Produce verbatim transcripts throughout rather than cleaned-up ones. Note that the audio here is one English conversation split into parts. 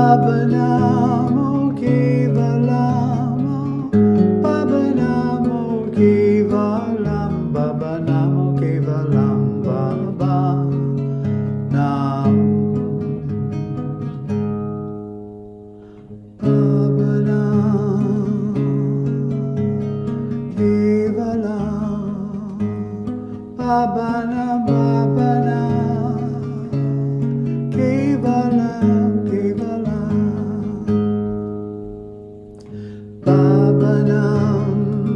Babanamo Kevalamo, Babanamo Kevalam, Babanamo Kevalam, Baba Nam. Babanam Kevalam, Babanam, Babanam Kevalam, Kevalam, Babanam,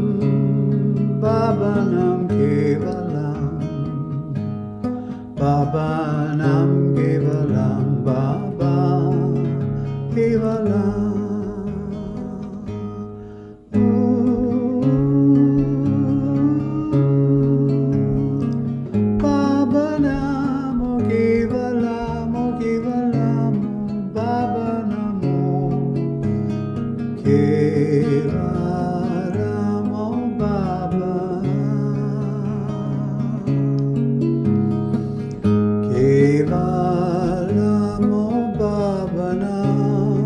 Babanam Kevalam, Babanam Kevalam, Baba Kevalam. Babanamo Kevalamo, Kevalamo, Babanamo Kevalamo, Baba Kevalamo, Babanam,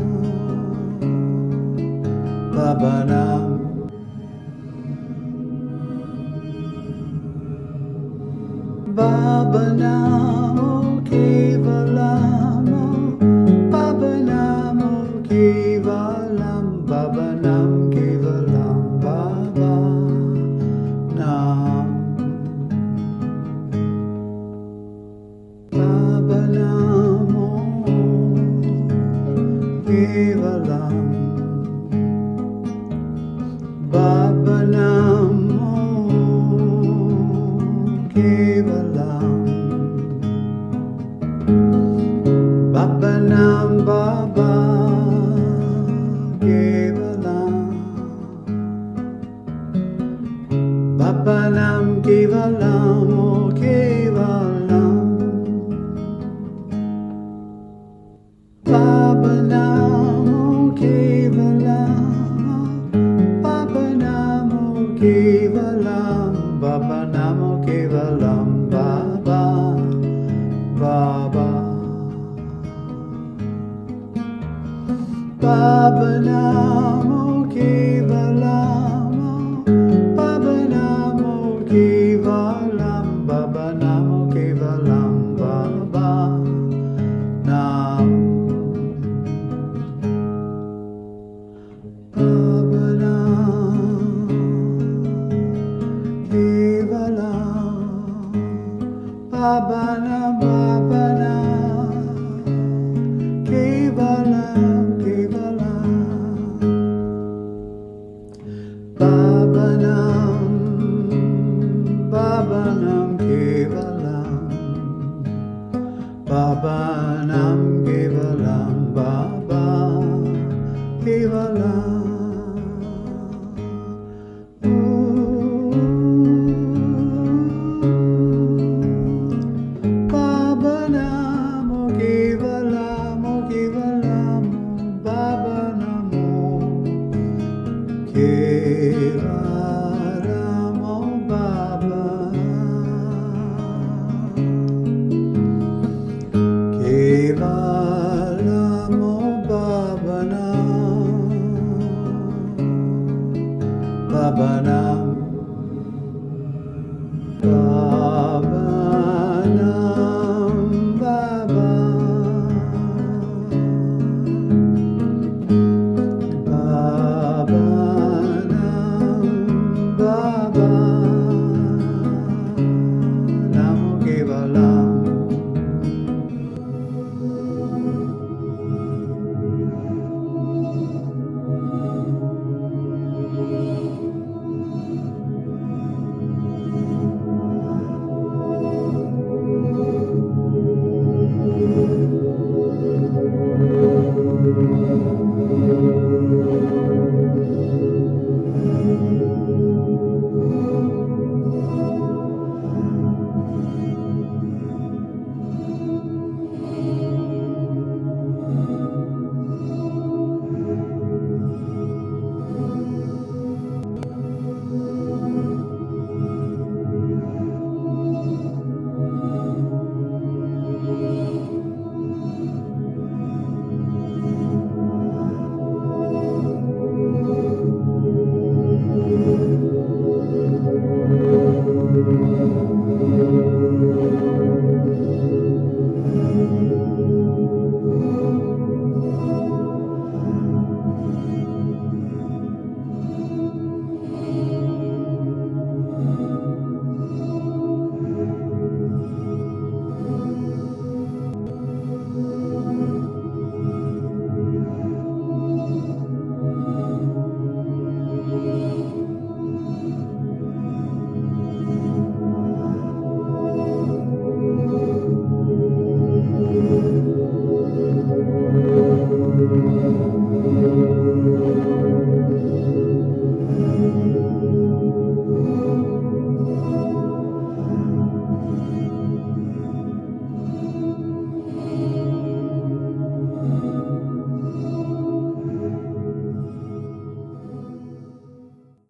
Babanam. Babanamo Kevalamo, Babanamo Kevalam, Babanam Kevalam, Baba Nam. Babanamo Kevalam, Babanamo Kevalam, Babanam, Baba Kevalam, Babanam Kevalam, oh Kevalam, Babanam, oh Kevalam, Babanam, oh Kevalam, Babanam, oh Kevalam, Baba, Baba. Babanamo Kevalamo, Babanamo Kevalam, Babanamo Kevalam, Baba Nam. Babanam Kevalam, Babanam, Babanam Kevalam, Babanam, Babanam Kevalam, Babanam